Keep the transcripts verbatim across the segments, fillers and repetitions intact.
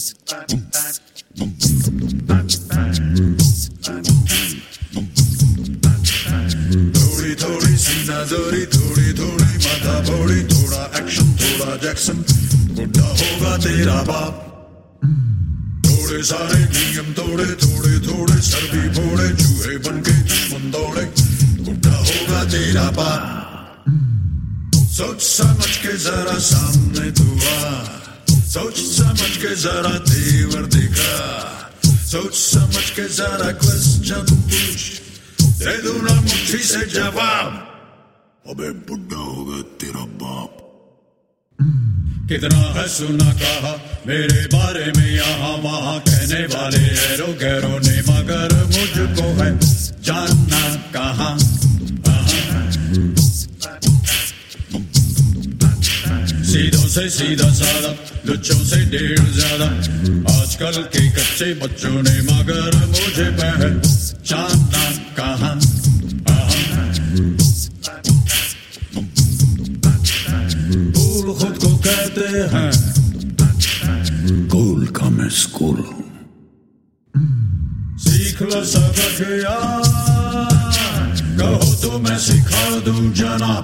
थोड़ी थोड़ी सीना जोरी, थोड़ी थोड़ी माथा फोड़ी, थोड़ा एक्शन थोड़ा जैक्सन, बुढ़ा होगा तेरा बाप। थोड़े सारे नियम तोड़े, थोड़े थोड़े सर भी फोड़े, चूहे बनके दुश्मन दौड़े, बुढ़ा होगा तेरा बाप। सोच समझ के जरा सामने तू आ, सोच समझ के जरा तेवर दिखा, सोच समझ के जरा क्वेश्चन पूछ, दे दूं ना मुट्ठी से जवाब, अबे बुढ़ा होगा तेरा बाप। कितना है सुना कहा मेरे बारे में यहाँ वहाँ, कहने वाले ऐरो गैरो ने, मगर मुझको है जानना कहाँ। सीधों से सीधा साधा, लुच्चों से ढेर ज्यादा, आजकल के कच्चे बच्चों ने, मगर मुझे पहचाना कहाँ। कूल खुद को कहते हैं, कूल का मैं स्कूल। सीख लो सबक यार, कहो तो मैं सिखा दूं जनाब।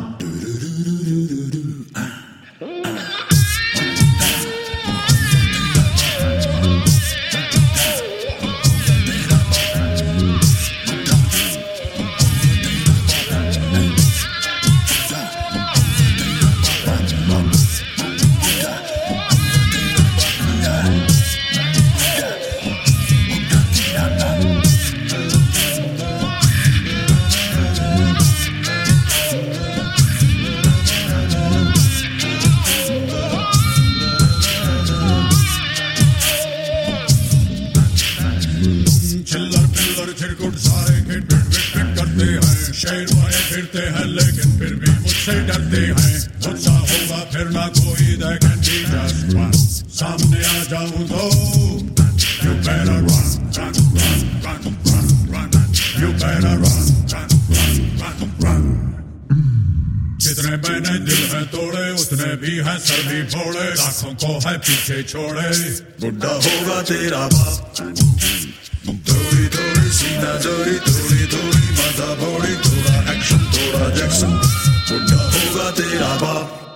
चिल्लर पिल्लर चिरकुट सारे खिट पिट पिट पिट करते हैं, शेर वाले फिरते हैं लेकिन फिर भी मुझसे डरते हैं। मुझसा होगा फिर ना कोई, they can be just one, सामने आ जाऊं तो you better run, run, run, run, run, run, you better run, run, run, run, run। जितने मैंने दिल है तोड़े, उतने भी है सर भी फोड़े, लाखों को है पीछे छोड़े, बुढ़ा होगा तेरा बाप। थोड़ी थोड़ी सीना जोरी, थोड़ी थोड़ी माथा फोड़ी, थोड़ा एक्शन थोड़ा जैक्सन, बुढ़ा होगा तेरा बाप।